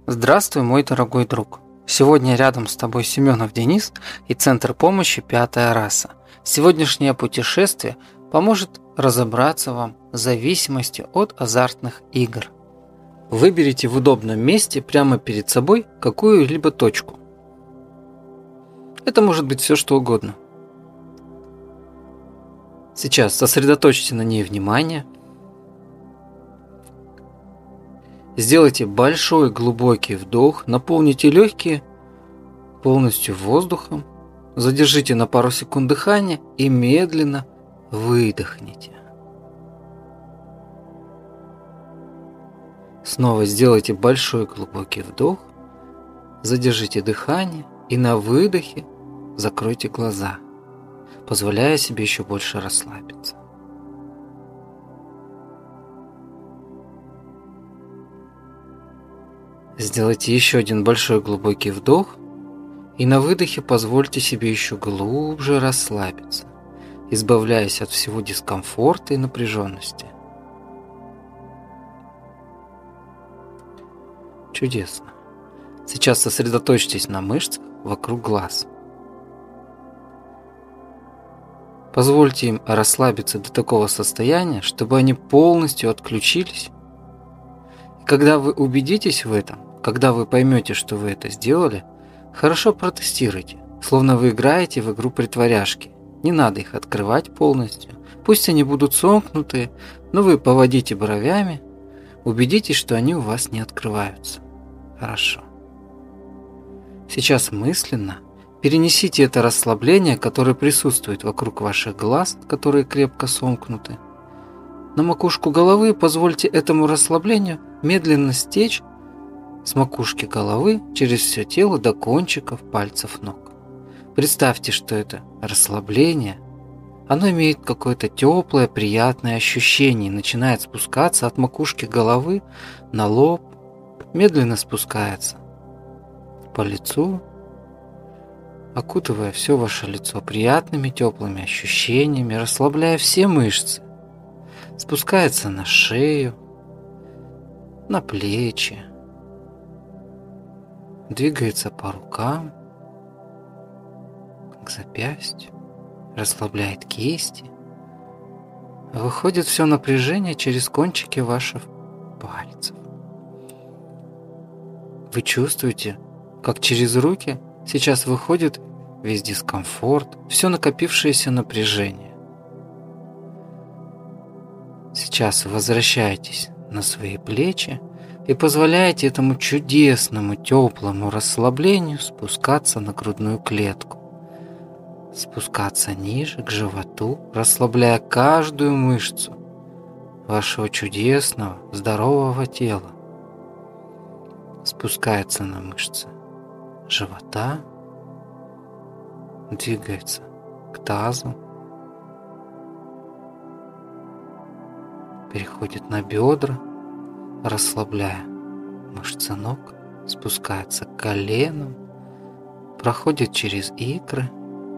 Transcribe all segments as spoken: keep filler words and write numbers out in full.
Здравствуй, мой дорогой друг. Сегодня рядом с тобой Семенов Денис и Центр помощи «Пятая раса». Сегодняшнее путешествие поможет разобраться вам с зависимостью от азартных игр. Выберите в удобном месте прямо перед собой какую-либо точку. Это может быть все что угодно. Сейчас сосредоточьте на ней внимание. Сделайте большой глубокий вдох, наполните легкие полностью воздухом, задержите на пару секунд дыхание и медленно выдохните. Снова сделайте большой глубокий вдох, задержите дыхание и на выдохе закройте глаза, позволяя себе еще больше расслабиться. Сделайте еще один большой глубокий вдох и на выдохе позвольте себе еще глубже расслабиться, избавляясь от всего дискомфорта и напряженности. Чудесно. Сейчас сосредоточьтесь на мышцах вокруг глаз. Позвольте им расслабиться до такого состояния, чтобы они полностью отключились. И когда вы убедитесь в этом, когда вы поймете, что вы это сделали, хорошо протестируйте, словно вы играете в игру притворяшки. Не надо их открывать полностью. Пусть они будут сомкнутые, но вы поводите бровями, убедитесь, что они у вас не открываются. Хорошо. Сейчас мысленно перенесите это расслабление, которое присутствует вокруг ваших глаз, которые крепко сомкнуты, на макушку головы. Позвольте этому расслаблению медленно стечь с макушки головы через все тело до кончиков пальцев ног. Представьте, что это расслабление, оно имеет какое-то теплое, приятное ощущение и начинает спускаться от макушки головы на лоб, медленно спускается по лицу, окутывая все ваше лицо приятными теплыми ощущениями, расслабляя все мышцы, спускается на шею, на плечи, двигается по рукам, к запястью, расслабляет кисти, выходит все напряжение через кончики ваших пальцев. Вы чувствуете, как через руки сейчас выходит весь дискомфорт, все накопившееся напряжение. Сейчас вы возвращаетесь на свои плечи и позволяете этому чудесному теплому расслаблению спускаться на грудную клетку, спускаться ниже к животу, расслабляя каждую мышцу вашего чудесного здорового тела. Спускается на мышцы живота, двигается к тазу, переходит на бедра, расслабляя мышцы ног, спускается к коленам, проходит через икры,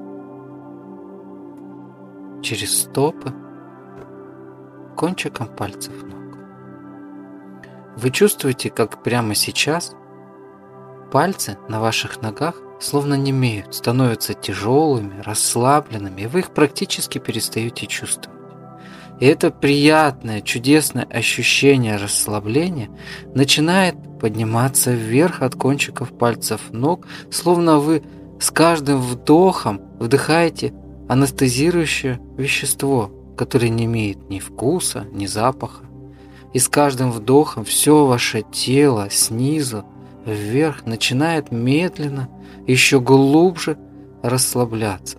через стопы, кончиком пальцев ног. Вы чувствуете, как прямо сейчас пальцы на ваших ногах словно немеют, становятся тяжелыми, расслабленными, и вы их практически перестаете чувствовать. И это приятное, чудесное ощущение расслабления начинает подниматься вверх от кончиков пальцев ног, словно вы с каждым вдохом вдыхаете анестезирующее вещество, которое не имеет ни вкуса, ни запаха. И с каждым вдохом все ваше тело снизу вверх начинает медленно, еще глубже расслабляться.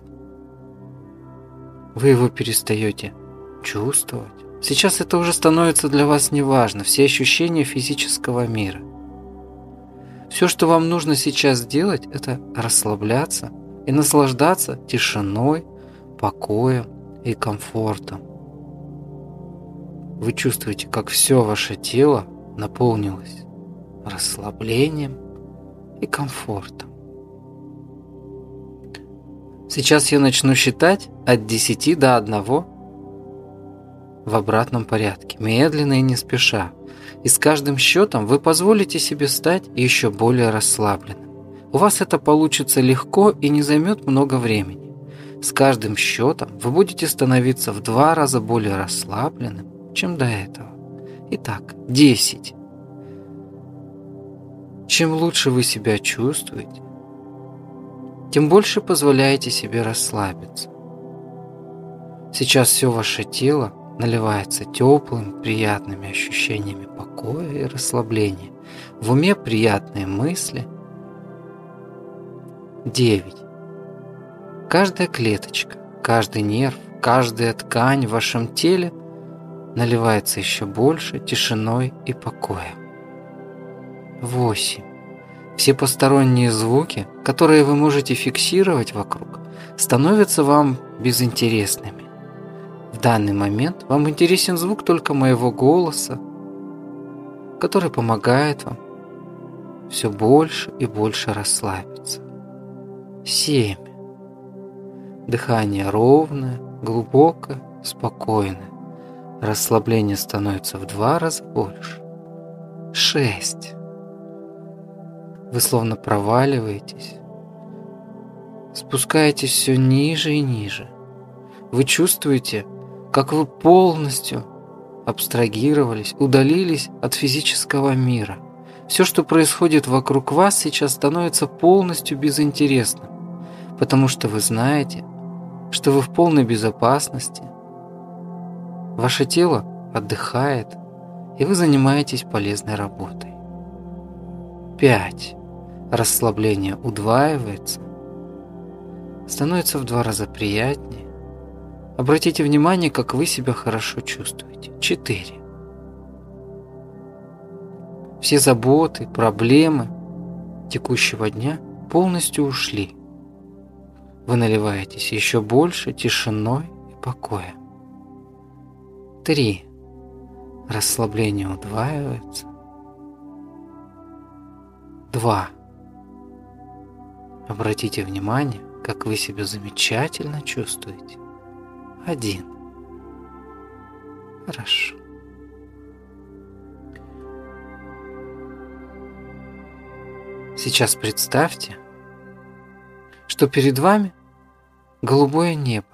Вы его перестаете чувствовать. Сейчас это уже становится для вас неважно, все ощущения физического мира. Все, что вам нужно сейчас сделать, это расслабляться и наслаждаться тишиной, покоем и комфортом. Вы чувствуете, как все ваше тело наполнилось расслаблением и комфортом. Сейчас я начну считать от десяти до одного в обратном порядке, медленно и не спеша. И с каждым счетом вы позволите себе стать еще более расслабленным. У вас это получится легко и не займет много времени. С каждым счетом вы будете становиться в два раза более расслабленным, чем до этого. Итак, десять. Чем лучше вы себя чувствуете, тем больше позволяете себе расслабиться. Сейчас все ваше тело наливается теплыми, приятными ощущениями покоя и расслабления. В уме приятные мысли. девять. Каждая клеточка, каждый нерв, каждая ткань в вашем теле наливается еще больше тишиной и покоем. восемь. Все посторонние звуки, которые вы можете фиксировать вокруг, становятся вам безинтересными. В данный момент вам интересен звук только моего голоса, который помогает вам все больше и больше расслабиться. семь. Дыхание ровное, глубокое, спокойное. Расслабление становится в два раза больше. шесть. Вы словно проваливаетесь, спускаетесь все ниже и ниже. Вы чувствуете, как вы полностью абстрагировались, удалились от физического мира. Все, что происходит вокруг вас, сейчас становится полностью безинтересным, потому что вы знаете, что вы в полной безопасности. Ваше тело отдыхает, и вы занимаетесь полезной работой. пять. Расслабление удваивается, становится в два раза приятнее. Обратите внимание, как вы себя хорошо чувствуете. четыре. Все заботы, проблемы текущего дня полностью ушли. Вы наливаетесь еще больше тишиной и покоем. три. Расслабление удваивается. два. Обратите внимание, как вы себя замечательно чувствуете. один. Хорошо. Сейчас представьте, что перед вами голубое небо,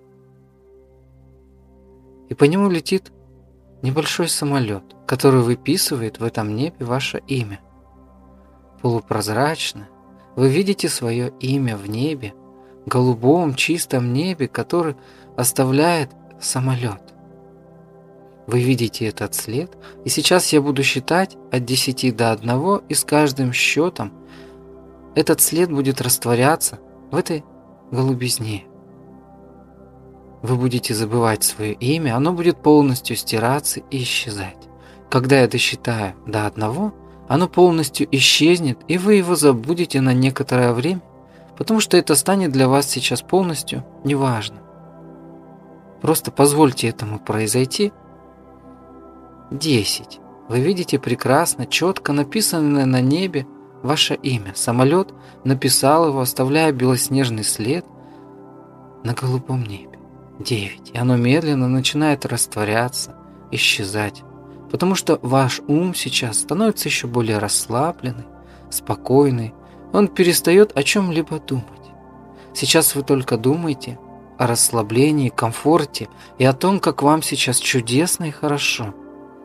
и по нему летит небольшой самолет, который выписывает в этом небе ваше имя. Полупрозрачно вы видите свое имя в небе, голубом чистом небе, который оставляет самолет. Вы видите этот след, и сейчас я буду считать от десяти до одного, и с каждым счетом этот след будет растворяться в этой голубизне. Вы будете забывать свое имя, оно будет полностью стираться и исчезать. Когда я досчитаю до одного, оно полностью исчезнет, и вы его забудете на некоторое время, потому что это станет для вас сейчас полностью неважно. Просто позвольте этому произойти. десять. Вы видите прекрасно, четко написанное на небе ваше имя. Самолет написал его, оставляя белоснежный след на голубом небе. девять. И оно медленно начинает растворяться, исчезать. Потому что ваш ум сейчас становится еще более расслабленный, спокойный. Он перестает о чем-либо думать. Сейчас вы только думаете о расслаблении, комфорте и о том, как вам сейчас чудесно и хорошо.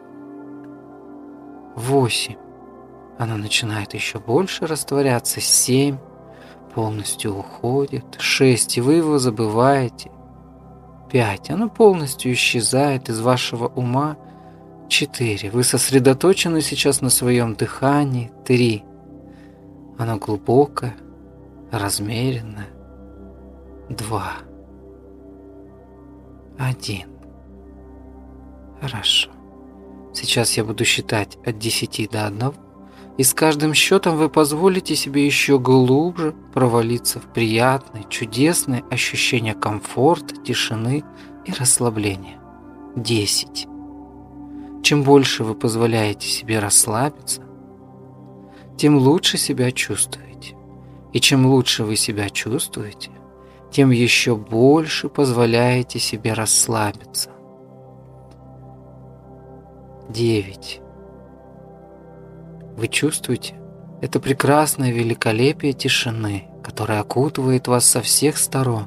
восемь. Оно начинает еще больше растворяться. семь. Полностью уходит. шесть. И вы его забываете. пять. Оно полностью исчезает из вашего ума. четыре. Вы сосредоточены сейчас на своем дыхании. три. Оно глубокое, размеренное. два. один. Хорошо. Сейчас я буду считать от десяти до одного, и с каждым счетом вы позволите себе еще глубже провалиться в приятные, чудесные ощущения комфорта, тишины и расслабления. десять. Чем больше вы позволяете себе расслабиться, тем лучше себя чувствуете. И чем лучше вы себя чувствуете, тем еще больше позволяете себе расслабиться. девять. вы чувствуете это прекрасное великолепие тишины, которая окутывает вас со всех сторон.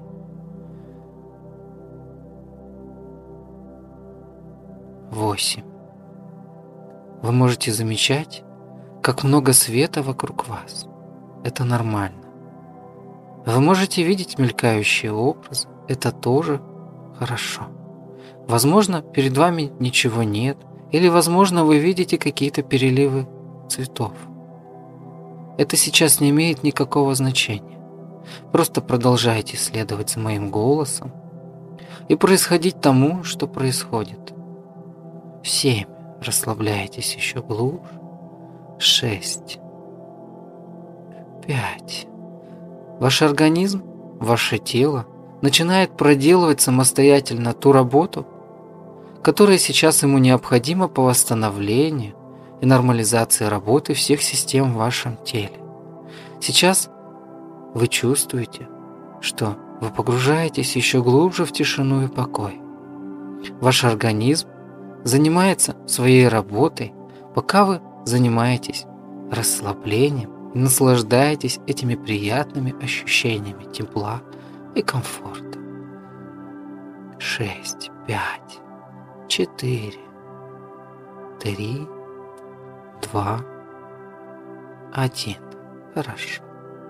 Восемь. Вы можете замечать, как много света вокруг вас. Это нормально. Вы можете видеть мелькающие образы. Это тоже хорошо. Возможно, перед вами ничего нет, или, возможно, вы видите какие-то переливы цветов. Это сейчас не имеет никакого значения. Просто продолжайте следовать за моим голосом и происходить тому, что происходит. Семь. Расслабляйтесь еще глубже. Шесть. Пять. Ваш организм, ваше тело начинает проделывать самостоятельно ту работу, которая сейчас ему необходима по восстановлению и нормализации работы всех систем в вашем теле. Сейчас вы чувствуете, что вы погружаетесь еще глубже в тишину и покой. Ваш организм занимается своей работой, пока вы занимаетесь расслаблением и наслаждаетесь этими приятными ощущениями тепла и комфорта. Шесть, пять, четыре, три, два, один. Хорошо.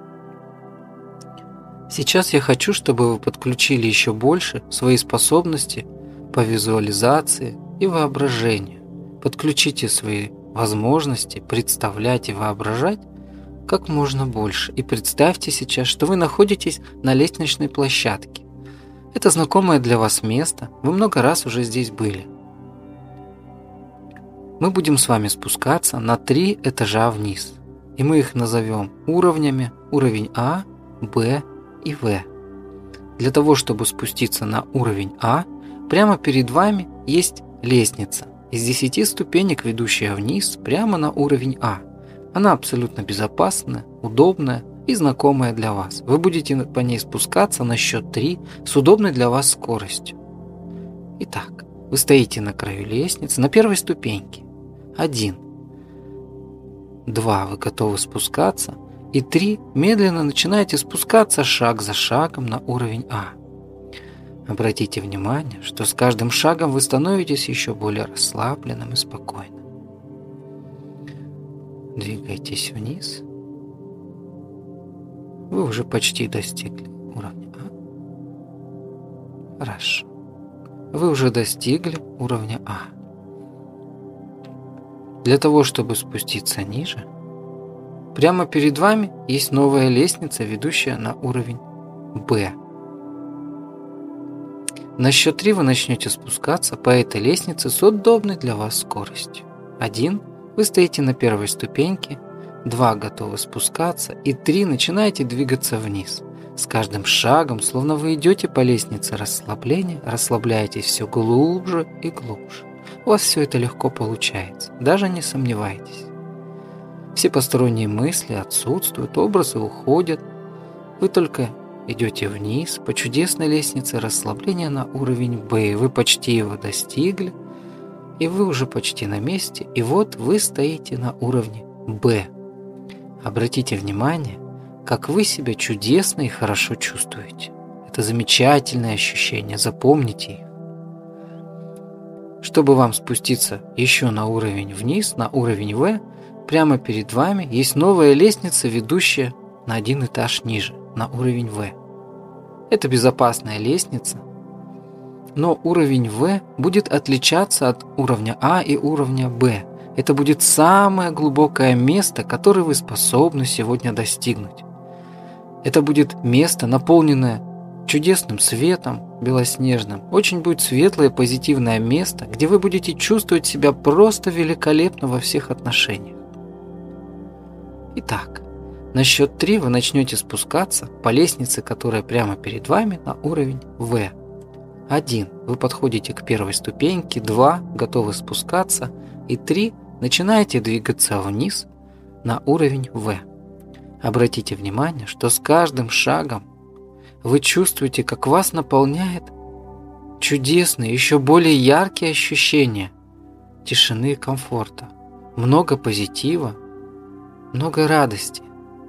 Сейчас я хочу, чтобы вы подключили еще больше свои способности по визуализации и воображению. Подключите свои возможности представлять и воображать как можно больше. И представьте сейчас, что вы находитесь на лестничной площадке. Это знакомое для вас место. Вы много раз уже здесь были. Мы будем с вами спускаться на три этажа вниз. И мы их назовем уровнями. Уровень А, Б и В. Для того, чтобы спуститься на уровень А, прямо перед вами есть лестница из десяти ступенек, ведущая вниз прямо на уровень А. Она абсолютно безопасная, удобная и знакомая для вас. Вы будете по ней спускаться на счет три с удобной для вас скоростью. Итак, вы стоите на краю лестницы, на первой ступеньке. Один. Два. Вы готовы спускаться. И три. Медленно начинаете спускаться шаг за шагом на уровень А. Обратите внимание, что с каждым шагом вы становитесь еще более расслабленным и спокойным. Двигайтесь вниз. Вы уже почти достигли уровня А. Хорошо. Вы уже достигли уровня А. Для того, чтобы спуститься ниже, прямо перед вами есть новая лестница, ведущая на уровень Б. На счет три вы начнете спускаться по этой лестнице с удобной для вас скоростью. Один. Вы стоите на первой ступеньке. Два. Готовы спускаться. И три. Начинаете двигаться вниз. С каждым шагом, словно вы идете по лестнице расслабления, расслабляетесь все глубже и глубже. У вас все это легко получается. Даже не сомневайтесь. Все посторонние мысли отсутствуют, образы уходят. Вы только идете вниз по чудесной лестнице расслабления на уровень Б. Вы почти его достигли, и вы уже почти на месте. И вот вы стоите на уровне Б. Обратите внимание, как вы себя чудесно и хорошо чувствуете. Это замечательные ощущения, запомните их. Чтобы вам спуститься еще на уровень вниз, на уровень В, прямо перед вами есть новая лестница, ведущая на один этаж ниже, на уровень В. Это безопасная лестница, но уровень В будет отличаться от уровня А и уровня Б. Это будет самое глубокое место, которое вы способны сегодня достигнуть. Это будет место, наполненное чудесным светом, белоснежным. Очень будет светлое, позитивное место, где вы будете чувствовать себя просто великолепно во всех отношениях. Итак, на счет три вы начнете спускаться по лестнице, которая прямо перед вами, на уровень В. Один. Вы подходите к первой ступеньке. Два. Готовы спускаться. И три. Начинаете двигаться вниз на уровень В. Обратите внимание, что с каждым шагом вы чувствуете, как вас наполняет чудесные, еще более яркие ощущения тишины и комфорта. Много позитива, много радости,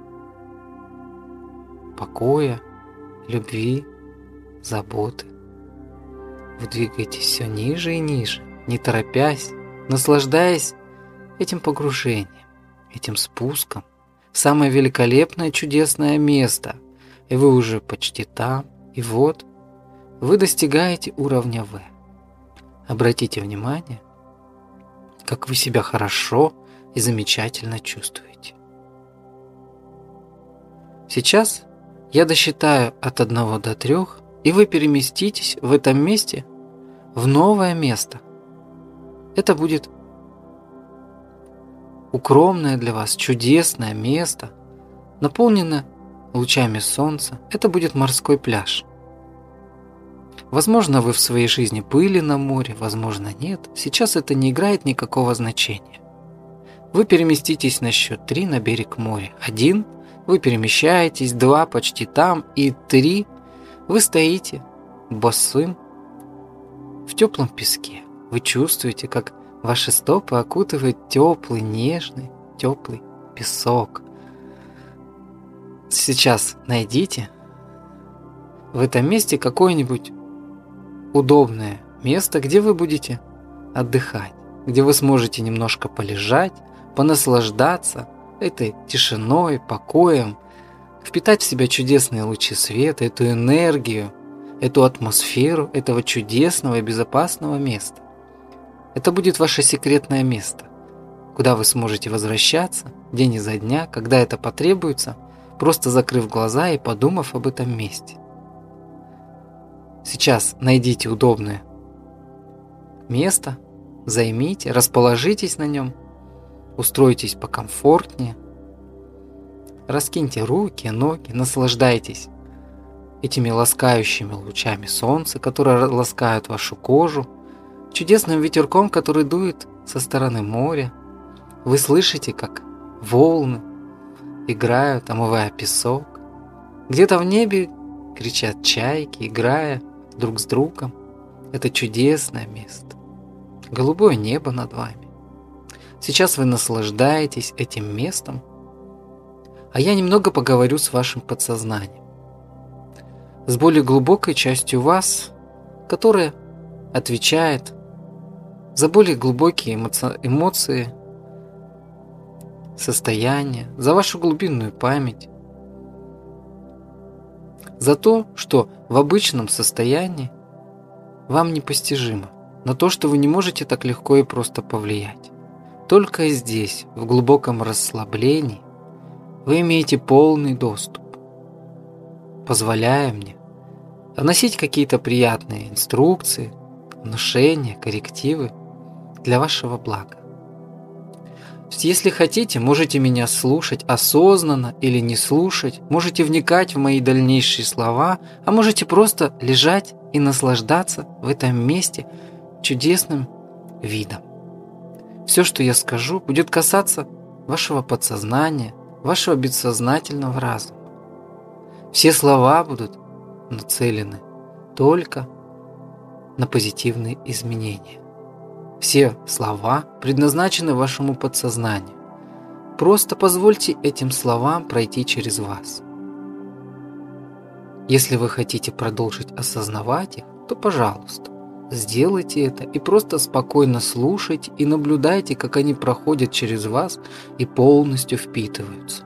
покоя, любви, заботы. Вы двигаетесь все ниже и ниже, не торопясь, наслаждаясь этим погружением, этим спуском в самое великолепное, чудесное место. И вы уже почти там, и вот вы достигаете уровня В. Обратите внимание, как вы себя хорошо и замечательно чувствуете. Сейчас я досчитаю от одного до трех, и вы переместитесь в этом месте в новое место. Это будет укромное для вас, чудесное место, наполненное лучами солнца. Это будет морской пляж. Возможно, вы в своей жизни были на море, возможно, нет. Сейчас это не играет никакого значения. Вы переместитесь на счет три на берег моря. Один, вы перемещаетесь, два, почти там, и три, вы стоите босым в теплом песке. Вы чувствуете, как ваши стопы окутывает теплый, нежный, теплый песок. Сейчас найдите в этом месте какое-нибудь удобное место, где вы будете отдыхать, где вы сможете немножко полежать, понаслаждаться этой тишиной, покоем, впитать в себя чудесные лучи света, эту энергию, эту атмосферу этого чудесного и безопасного места. Это будет ваше секретное место, куда вы сможете возвращаться день изо дня, когда это потребуется, просто закрыв глаза и подумав об этом месте. Сейчас найдите удобное место, займите, расположитесь на нем, устройтесь покомфортнее, раскиньте руки, ноги, наслаждайтесь этими ласкающими лучами солнца, которые ласкают вашу кожу, чудесным ветерком, который дует со стороны моря. Вы слышите, как волны играют, омывая песок. Где-то в небе кричат чайки, играя друг с другом. Это чудесное место. Голубое небо над вами. Сейчас вы наслаждаетесь этим местом, а я немного поговорю с вашим подсознанием, с более глубокой частью вас, которая отвечает за более глубокие эмоци- эмоции, состояния, за вашу глубинную память, за то, что в обычном состоянии вам непостижимо, на то, что вы не можете так легко и просто повлиять. Только здесь, в глубоком расслаблении, вы имеете полный доступ, позволяя мне вносить какие-то приятные инструкции, внушения, коррективы для вашего блага. Если хотите, можете меня слушать осознанно или не слушать, можете вникать в мои дальнейшие слова, а можете просто лежать и наслаждаться в этом месте чудесным видом. Все, что я скажу, будет касаться вашего подсознания, вашего бессознательного разума. Все слова будут нацелены только на позитивные изменения. Все слова предназначены вашему подсознанию. Просто позвольте этим словам пройти через вас. Если вы хотите продолжить осознавать их, то, пожалуйста, сделайте это и просто спокойно слушайте и наблюдайте, как они проходят через вас и полностью впитываются.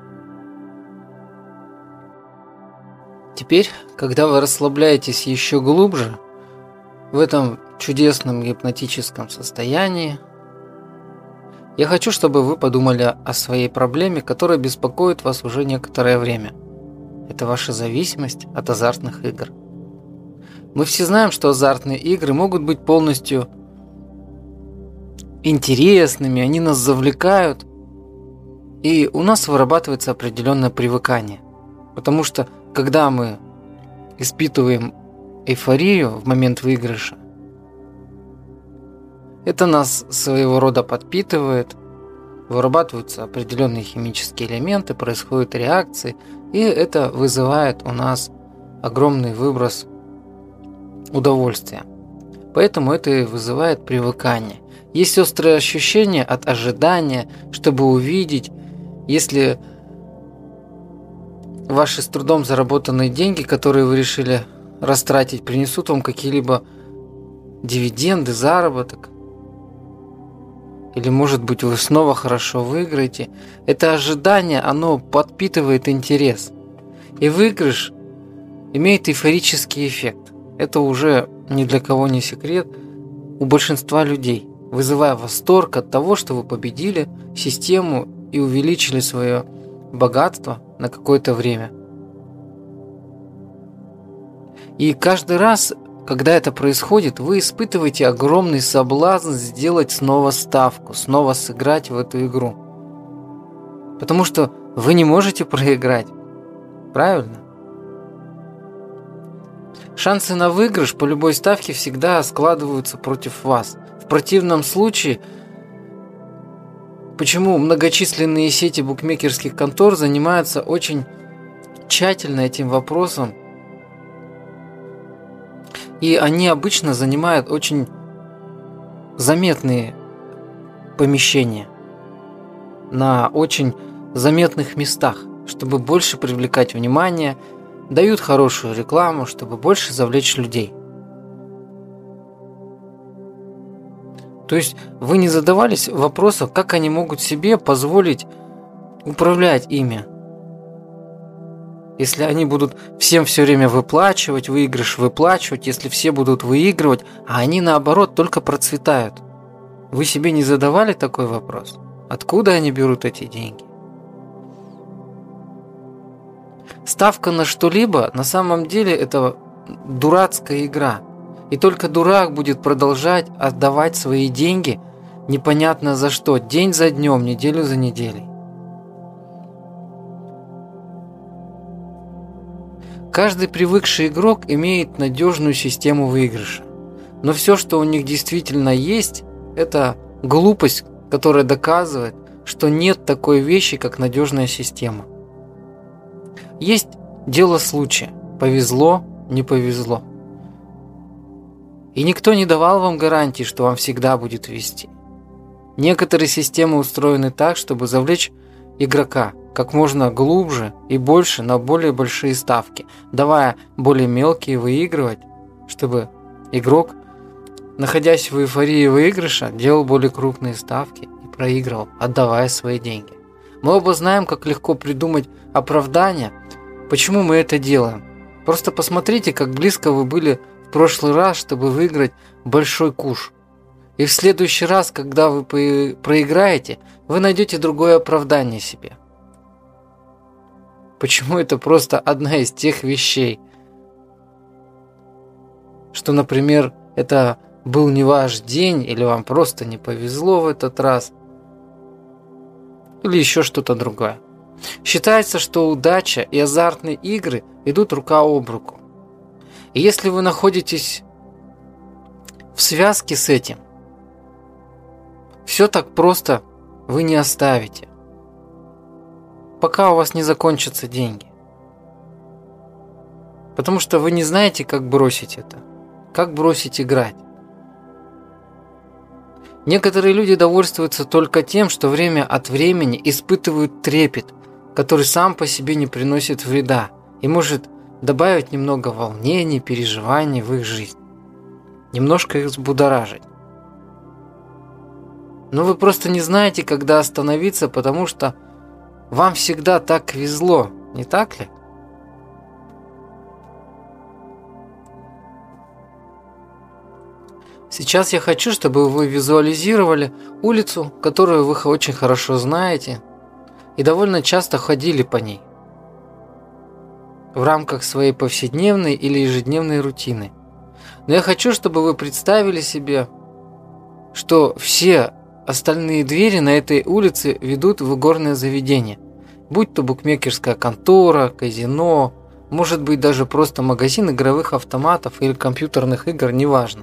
Теперь, когда вы расслабляетесь еще глубже, в этом чудесном гипнотическом состоянии, я хочу, чтобы вы подумали о своей проблеме, которая беспокоит вас уже некоторое время. Это ваша зависимость от азартных игр. Мы все знаем, что азартные игры могут быть полностью интересными, они нас завлекают, и у нас вырабатывается определенное привыкание. Потому что, когда мы испытываем эйфорию в момент выигрыша, это нас своего рода подпитывает, вырабатываются определенные химические элементы, происходят реакции, и это вызывает у нас огромный выброс удовольствия. Поэтому это и вызывает привыкание. Есть острое ощущение от ожидания, чтобы увидеть Если ваши с трудом заработанные деньги, которые вы решили растратить, принесут вам какие-либо дивиденды, заработок, или, может быть, вы снова хорошо выиграете, это ожидание, оно подпитывает интерес. И выигрыш имеет эйфорический эффект. Это уже ни для кого не секрет у большинства людей, вызывая восторг от того, что вы победили систему и увеличили свое богатство на какое-то время. И каждый раз, когда это происходит, вы испытываете огромный соблазн сделать снова ставку, снова сыграть в эту игру. Потому что вы не можете проиграть. Правильно? Шансы на выигрыш по любой ставке всегда складываются против вас. В противном случае, почему многочисленные сети букмекерских контор занимаются очень тщательно этим вопросом, и они обычно занимают очень заметные помещения на очень заметных местах, чтобы больше привлекать внимание, дают хорошую рекламу, чтобы больше завлечь людей. То есть вы не задавались вопросом, как они могут себе позволить управлять ими, если они будут всем все время выплачивать, выигрыш выплачивать, если все будут выигрывать, а они наоборот только процветают. Вы себе не задавали такой вопрос? Откуда они берут эти деньги? Ставка на что-либо на самом деле это дурацкая игра. И только дурак будет продолжать отдавать свои деньги непонятно за что, день за днем, неделю за неделей. Каждый привыкший игрок имеет надежную систему выигрыша. Но все, что у них действительно есть, это глупость, которая доказывает, что нет такой вещи, как надежная система. Есть дело случая. Повезло, не повезло. И никто не давал вам гарантии, что вам всегда будет везти. Некоторые системы устроены так, чтобы завлечь игрока как можно глубже и больше на более большие ставки, давая более мелкие выигрывать, чтобы игрок, находясь в эйфории выигрыша, делал более крупные ставки и проигрывал, отдавая свои деньги. Мы оба знаем, как легко придумать оправдание, почему мы это делаем. Просто посмотрите, как близко вы были в прошлый раз, чтобы выиграть большой куш. И в следующий раз, когда вы проиграете, вы найдете другое оправдание себе. Почему это просто одна из тех вещей, что, например, это был не ваш день, или вам просто не повезло в этот раз, или еще что-то другое. Считается, что удача и азартные игры идут рука об руку. И если вы находитесь в связке с этим, все так просто вы не оставите, пока у вас не закончатся деньги. Потому что вы не знаете, как бросить это, как бросить играть. Некоторые люди довольствуются только тем, что время от времени испытывают трепет, который сам по себе не приносит вреда и может добавить немного волнений, переживаний в их жизнь, немножко их взбудоражить. Но вы просто не знаете, когда остановиться, потому что вам всегда так везло, не так ли? Сейчас я хочу, чтобы вы визуализировали улицу, которую вы очень хорошо знаете и довольно часто ходили по ней в рамках своей повседневной или ежедневной рутины. Но я хочу, чтобы вы представили себе, что все остальные двери на этой улице ведут в игорное заведение, будь то букмекерская контора, казино, может быть даже просто магазин игровых автоматов или компьютерных игр, неважно.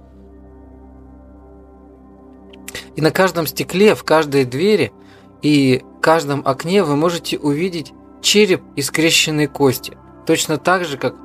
И на каждом стекле, в каждой двери и каждом окне вы можете увидеть череп и скрещенные кости, точно так же, как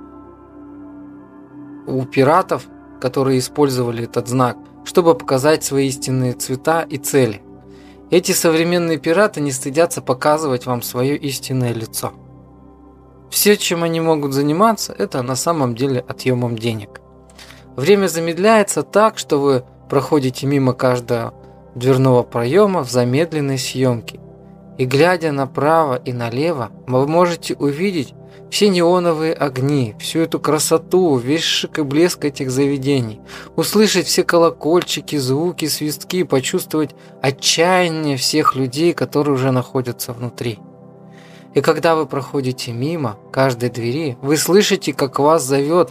у пиратов, которые использовали этот знак, чтобы показать свои истинные цвета и цели. Эти современные пираты не стыдятся показывать вам свое истинное лицо. Все, чем они могут заниматься, это на самом деле отъемом денег. Время замедляется так, что вы проходите мимо каждого дверного проема в замедленной съемке. И глядя направо и налево, вы можете увидеть все неоновые огни, всю эту красоту, весь шик и блеск этих заведений, услышать все колокольчики, звуки, свистки, почувствовать отчаяние всех людей, которые уже находятся внутри. И когда вы проходите мимо каждой двери, вы слышите, как вас зовет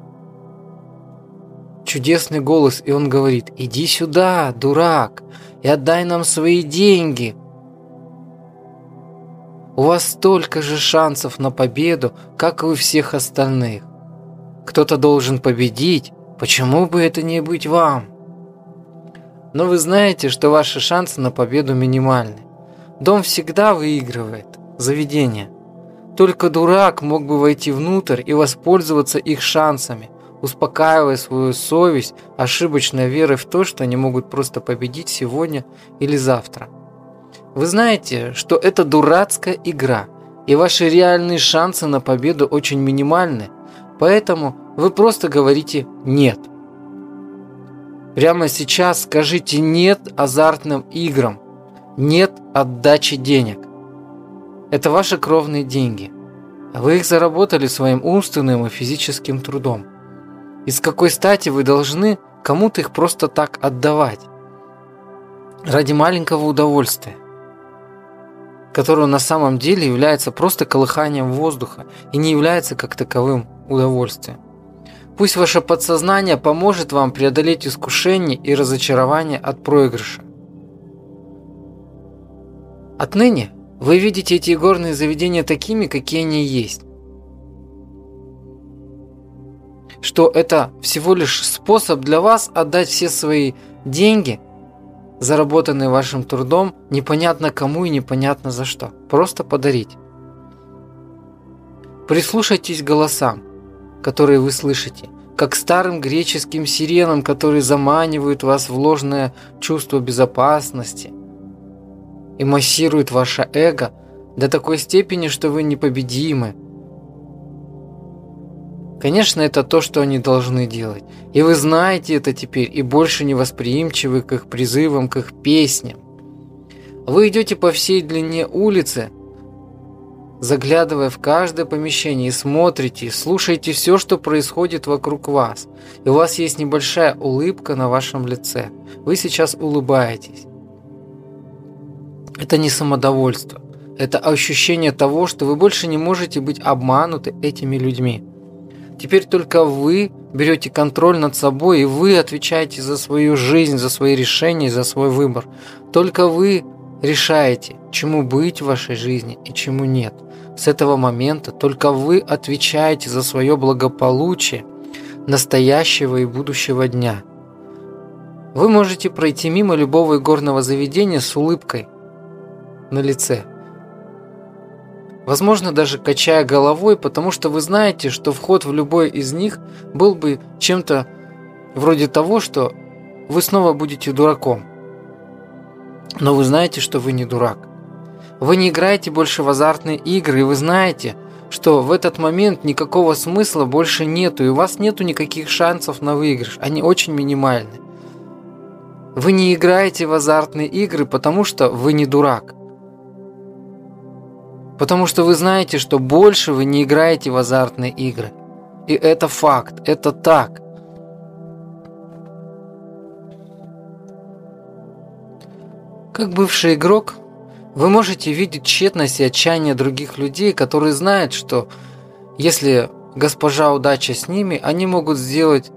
чудесный голос, и он говорит: «Иди сюда, дурак, и отдай нам свои деньги». У вас столько же шансов на победу, как и у всех остальных. Кто-то должен победить, почему бы это не быть вам? Но вы знаете, что ваши шансы на победу минимальны. Дом всегда выигрывает, заведение. Только дурак мог бы войти внутрь и воспользоваться их шансами, успокаивая свою совесть ошибочной верой в то, что они могут просто победить сегодня или завтра. Вы знаете, что это дурацкая игра, и ваши реальные шансы на победу очень минимальны, поэтому вы просто говорите «нет». Прямо сейчас скажите «нет» азартным играм, «нет» отдаче денег. Это ваши кровные деньги. Вы их заработали своим умственным и физическим трудом. И с какой стати вы должны кому-то их просто так отдавать? Ради маленького удовольствия, которое на самом деле является просто колыханием воздуха и не является как таковым удовольствием. Пусть ваше подсознание поможет вам преодолеть искушение и разочарование от проигрыша. Отныне вы видите эти игорные заведения такими, какие они есть. Что это всего лишь способ для вас отдать все свои деньги, заработанные вашим трудом, непонятно кому и непонятно за что. Просто подарить. Прислушайтесь к голосам, которые вы слышите, как к старым греческим сиренам, которые заманивают вас в ложное чувство безопасности и массируют ваше эго до такой степени, что вы непобедимы. Конечно, это то, что они должны делать. И вы знаете это теперь, и больше не восприимчивы к их призывам, к их песням. Вы идете по всей длине улицы, заглядывая в каждое помещение, и смотрите, и слушаете все, что происходит вокруг вас. И у вас есть небольшая улыбка на вашем лице. Вы сейчас улыбаетесь. Это не самодовольство. Это ощущение того, что вы больше не можете быть обмануты этими людьми. Теперь только вы берете контроль над собой, и вы отвечаете за свою жизнь, за свои решения, за свой выбор. Только вы решаете, чему быть в вашей жизни и чему нет. С этого момента только вы отвечаете за свое благополучие настоящего и будущего дня. Вы можете пройти мимо любого игорного заведения с улыбкой на лице. Возможно, даже качая головой, потому что вы знаете, что вход в любой из них был бы чем-то вроде того, что вы снова будете дураком. Но вы знаете, что вы не дурак. Вы не играете больше в азартные игры, и вы знаете, что в этот момент никакого смысла больше нету, и у вас нету никаких шансов на выигрыш. Они очень минимальны. Вы не играете в азартные игры, потому что вы не дурак. Потому что вы знаете, что больше вы не играете в азартные игры. И это факт, это так. Как бывший игрок, вы можете видеть тщетность и отчаяние других людей, которые знают, что если госпожа удача с ними, они могут сделать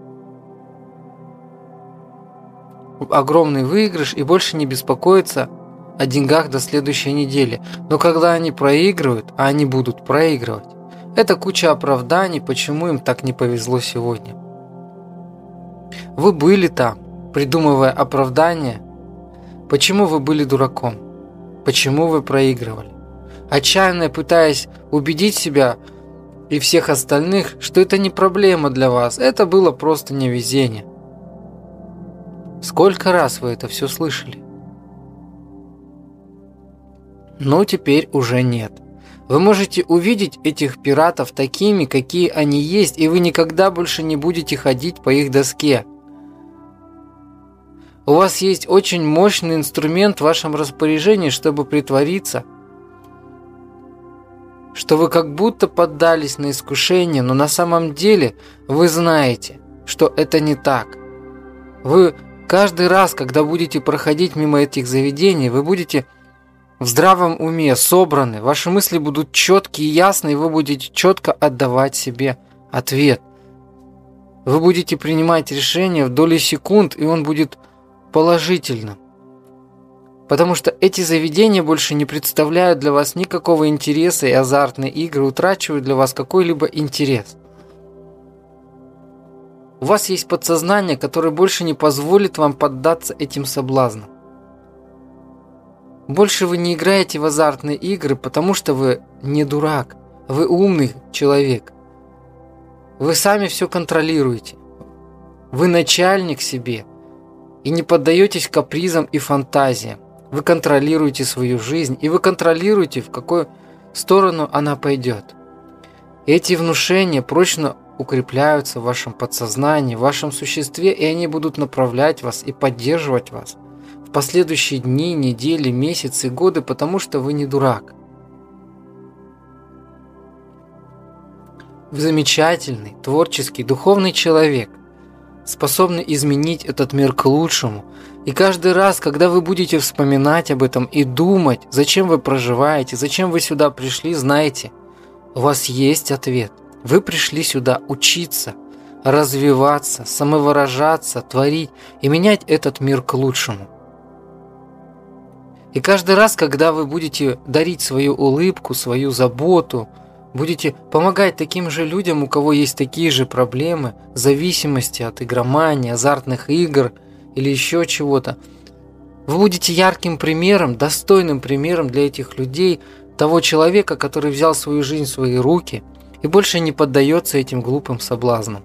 огромный выигрыш и больше не беспокоиться о деньгах до следующей недели. Но когда они проигрывают, а они будут проигрывать, это куча оправданий, почему им так не повезло сегодня. Вы были там, придумывая оправдания, почему вы были дураком, почему вы проигрывали, отчаянно пытаясь убедить себя и всех остальных, что это не проблема для вас, это было просто невезение. Сколько раз вы это все слышали? но теперь уже нет. Вы можете увидеть этих пиратов такими, какие они есть, и вы никогда больше не будете ходить по их доске. У вас есть очень мощный инструмент в вашем распоряжении, чтобы притвориться, что вы как будто поддались на искушение, но на самом деле вы знаете, что это не так. Вы каждый раз, когда будете проходить мимо этих заведений, вы будете в здравом уме, собраны, ваши мысли будут четкие и ясные, и вы будете четко отдавать себе ответ. Вы будете принимать решение в доли секунд, и он будет положительным. Потому что эти заведения больше не представляют для вас никакого интереса, и азартные игры утрачивают для вас какой-либо интерес. У вас есть подсознание, которое больше не позволит вам поддаться этим соблазнам. Больше вы не играете в азартные игры, потому что вы не дурак, вы умный человек. Вы сами все контролируете. Вы начальник себе и не поддаетесь капризам и фантазиям. Вы контролируете свою жизнь, и вы контролируете, в какую сторону она пойдет. Эти внушения прочно укрепляются в вашем подсознании, в вашем существе, и они будут направлять вас и поддерживать вас в последующие дни, недели, месяцы, годы, потому что вы не дурак. Вы замечательный, творческий, духовный человек, способный изменить этот мир к лучшему. И каждый раз, когда вы будете вспоминать об этом и думать, зачем вы проживаете, зачем вы сюда пришли, знайте, у вас есть ответ. Вы пришли сюда учиться, развиваться, самовыражаться, творить и менять этот мир к лучшему. И каждый раз, когда вы будете дарить свою улыбку, свою заботу, будете помогать таким же людям, у кого есть такие же проблемы, зависимости от игромании, азартных игр или еще чего-то, вы будете ярким примером, достойным примером для этих людей, того человека, который взял свою жизнь в свои руки и больше не поддается этим глупым соблазнам.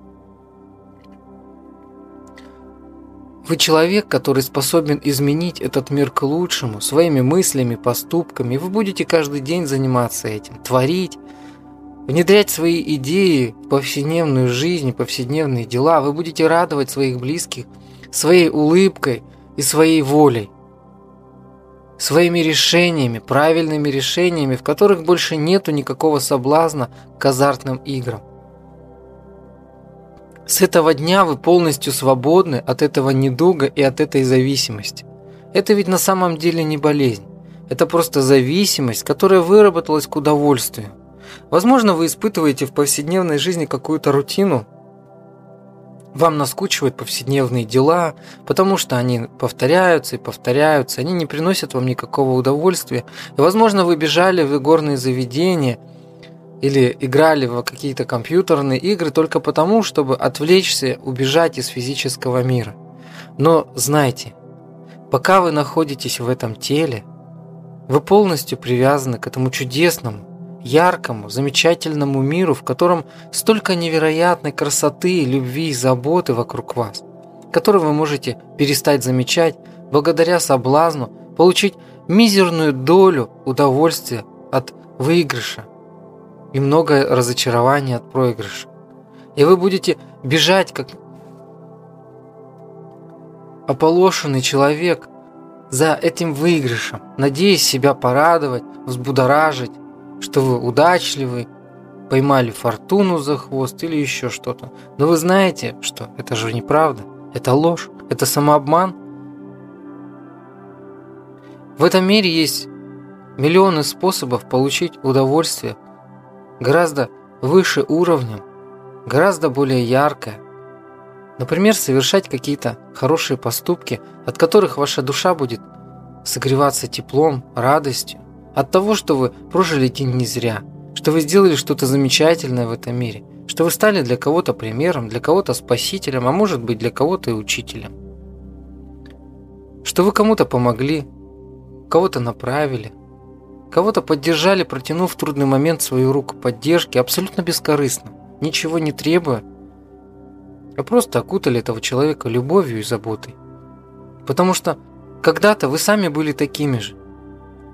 Вы человек, который способен изменить этот мир к лучшему своими мыслями, поступками. Вы будете каждый день заниматься этим, творить, внедрять свои идеи в повседневную жизнь, повседневные дела. Вы будете радовать своих близких своей улыбкой и своей волей, своими решениями, правильными решениями, в которых больше нету никакого соблазна к азартным играм. С этого дня вы полностью свободны от этого недуга и от этой зависимости. Это ведь на самом деле не болезнь. Это просто зависимость, которая выработалась к удовольствию. Возможно, вы испытываете в повседневной жизни какую-то рутину. Вам наскучивают повседневные дела, потому что они повторяются и повторяются, они не приносят вам никакого удовольствия. И, возможно, вы бежали в игорные заведения или играли в какие-то компьютерные игры только потому, чтобы отвлечься, убежать из физического мира. Но знайте, пока вы находитесь в этом теле, вы полностью привязаны к этому чудесному, яркому, замечательному миру, в котором столько невероятной красоты, любви и заботы вокруг вас, который вы можете перестать замечать благодаря соблазну, получить мизерную долю удовольствия от выигрыша и много разочарования от проигрыша. И вы будете бежать, как ополошенный человек, за этим выигрышем, надеясь себя порадовать, взбудоражить, что вы удачливы, поймали фортуну за хвост или еще что-то. Но вы знаете, что это же неправда, это ложь, это самообман. В этом мире есть миллионы способов получить удовольствие, гораздо выше уровнем, гораздо более яркое. Например, совершать какие-то хорошие поступки, от которых ваша душа будет согреваться теплом, радостью, от того, что вы прожили день не зря, что вы сделали что-то замечательное в этом мире, что вы стали для кого-то примером, для кого-то спасителем, а может быть для кого-то и учителем. Что вы кому-то помогли, кого-то направили, кого-то поддержали, протянув в трудный момент свою руку поддержки абсолютно бескорыстно, ничего не требуя, а просто окутали этого человека любовью и заботой. Потому что когда-то вы сами были такими же.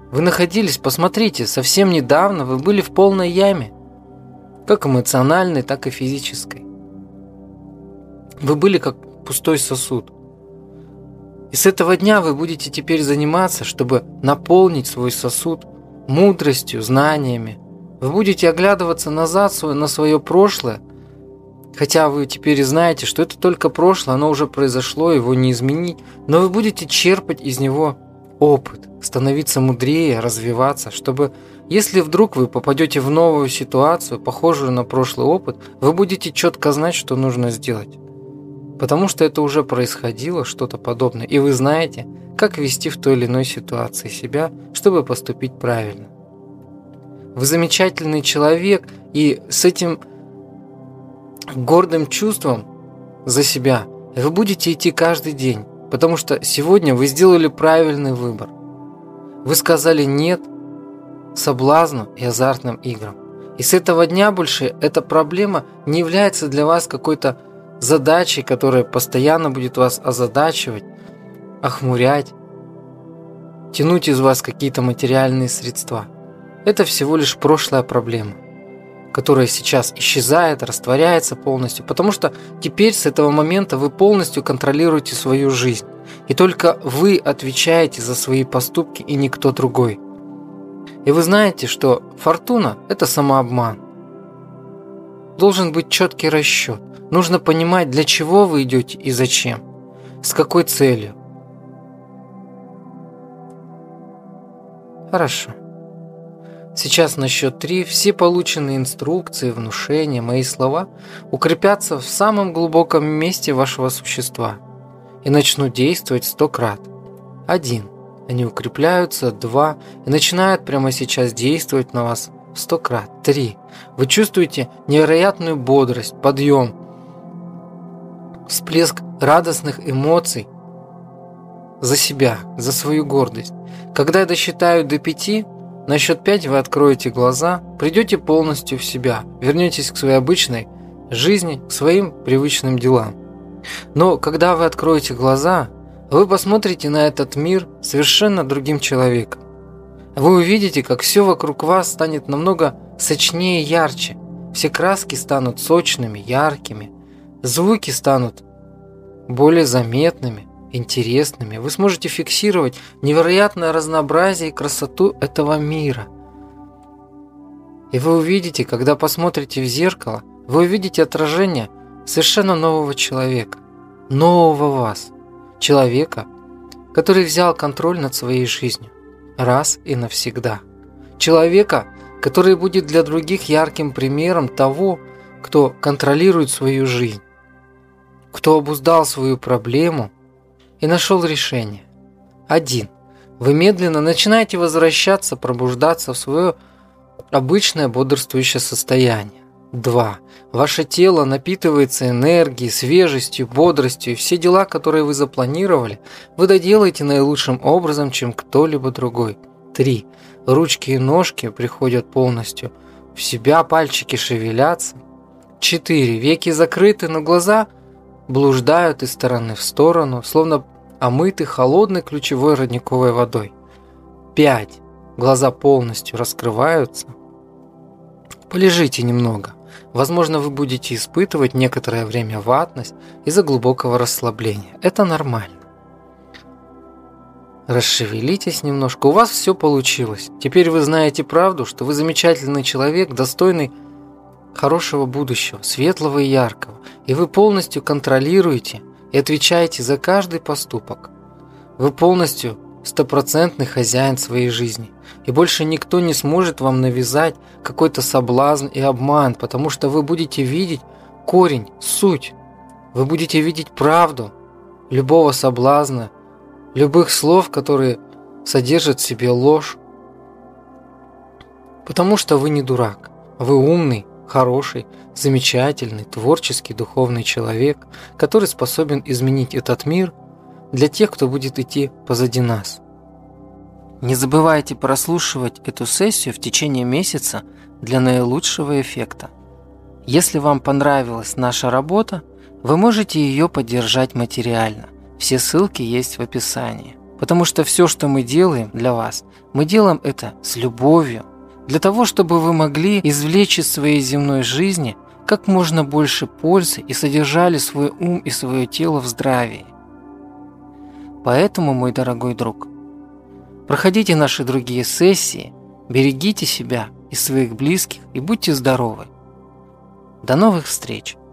Вы находились, посмотрите, совсем недавно вы были в полной яме, как эмоциональной, так и физической. Вы были как пустой сосуд. И с этого дня вы будете теперь заниматься, чтобы наполнить свой сосуд мудростью, знаниями. Вы будете оглядываться назад на свое прошлое, хотя вы теперь знаете, что это только прошлое, оно уже произошло, его не изменить, но вы будете черпать из него опыт, становиться мудрее, развиваться, чтобы, если вдруг вы попадете в новую ситуацию, похожую на прошлый опыт, вы будете четко знать, что нужно сделать. Потому что это уже происходило, что-то подобное, и вы знаете, как вести в той или иной ситуации себя, чтобы поступить правильно. Вы замечательный человек, и с этим гордым чувством за себя вы будете идти каждый день, потому что сегодня вы сделали правильный выбор. Вы сказали «нет» соблазну и азартным играм. И с этого дня больше эта проблема не является для вас какой-то задачей, которая постоянно будет вас озадачивать, охмурять, тянуть из вас какие-то материальные средства. Это всего лишь прошлая проблема, которая сейчас исчезает, растворяется полностью, потому что теперь с этого момента вы полностью контролируете свою жизнь. И только вы отвечаете за свои поступки и никто другой. И вы знаете, что фортуна – это самообман. Должен быть четкий расчет. Нужно понимать, для чего вы идете и зачем, с какой целью. Хорошо. Сейчас на счет три все полученные инструкции, внушения, мои слова укрепятся в самом глубоком месте вашего существа и начнут действовать сто крат. Один. Они укрепляются. Два. И начинают прямо сейчас действовать на вас в сто крат. Три. Вы чувствуете невероятную бодрость, подъем, всплеск радостных эмоций за себя, за свою гордость. Когда я досчитаю до пяти, на счет пять вы откроете глаза, придете полностью в себя, вернетесь к своей обычной жизни, к своим привычным делам. Но когда вы откроете глаза, вы посмотрите на этот мир совершенно другим человеком. Вы увидите, как все вокруг вас станет намного сочнее и ярче. Все краски станут сочными, яркими, звуки станут более заметными, интересными. Вы сможете фиксировать невероятное разнообразие и красоту этого мира. И вы увидите, когда посмотрите в зеркало, вы увидите отражение совершенно нового человека, нового вас, человека, который взял контроль над своей жизнью раз и навсегда. Человека, который будет для других ярким примером того, кто контролирует свою жизнь, кто обуздал свою проблему и нашел решение. Один. Вы медленно начинаете возвращаться, пробуждаться в свое обычное бодрствующее состояние. Два. Ваше тело напитывается энергией, свежестью, бодростью, и все дела, которые вы запланировали, вы доделаете наилучшим образом, чем кто-либо другой. Три. Ручки и ножки приходят полностью в себя, пальчики шевелятся. Четыре. Веки закрыты, но глаза блуждают из стороны в сторону, словно омыты холодной ключевой родниковой водой. Пять. Глаза полностью раскрываются. Полежите немного. Возможно, вы будете испытывать некоторое время ватность из-за глубокого расслабления. Это нормально. Расшевелитесь немножко. У вас все получилось. Теперь вы знаете правду, что вы замечательный человек, достойный хорошего будущего, светлого и яркого. И вы полностью контролируете и отвечаете за каждый поступок. Вы полностью стопроцентный хозяин своей жизни. И больше никто не сможет вам навязать какой-то соблазн и обман, потому что вы будете видеть корень, суть. Вы будете видеть правду любого соблазна, любых слов, которые содержат в себе ложь. Потому что вы не дурак. Вы умный, хороший, замечательный, творческий, духовный человек, который способен изменить этот мир для тех, кто будет идти позади нас. Не забывайте прослушивать эту сессию в течение месяца для наилучшего эффекта. Если вам понравилась наша работа, вы можете ее поддержать материально. Все ссылки есть в описании. Потому что все, что мы делаем для вас, мы делаем это с любовью, для того, чтобы вы могли извлечь из своей земной жизни как можно больше пользы и содержали свой ум и свое тело в здравии. Поэтому, мой дорогой друг, проходите наши другие сессии, берегите себя и своих близких и будьте здоровы. До новых встреч!